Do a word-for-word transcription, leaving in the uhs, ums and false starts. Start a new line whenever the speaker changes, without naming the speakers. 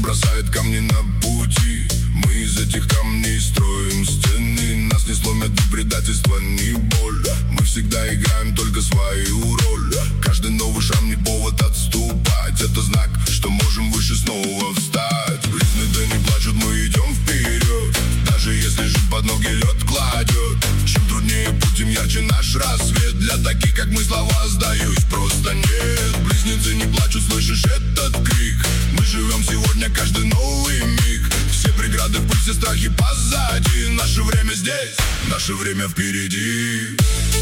бросает камни на пути. Мы из этих камней строим стены. Нас не сломят ни предательство, ни боль. Мы всегда играем только свою роль. Каждый новый шаг не повод отступать. Это знак, что можем выше снова встать. Близнецы не плачут, мы идем вперед. Даже если жизнь под ноги лед кладет. Чем труднее путь, тем ярче наш рассвет. Для таких, как мы, слова сдаюсь просто нет. Близнецы не плачут, слышишь этот крик? Мы живем сегодня, каждый новый миг. Все преграды в пыль, все страхи позади. Наше время здесь, наше время впереди.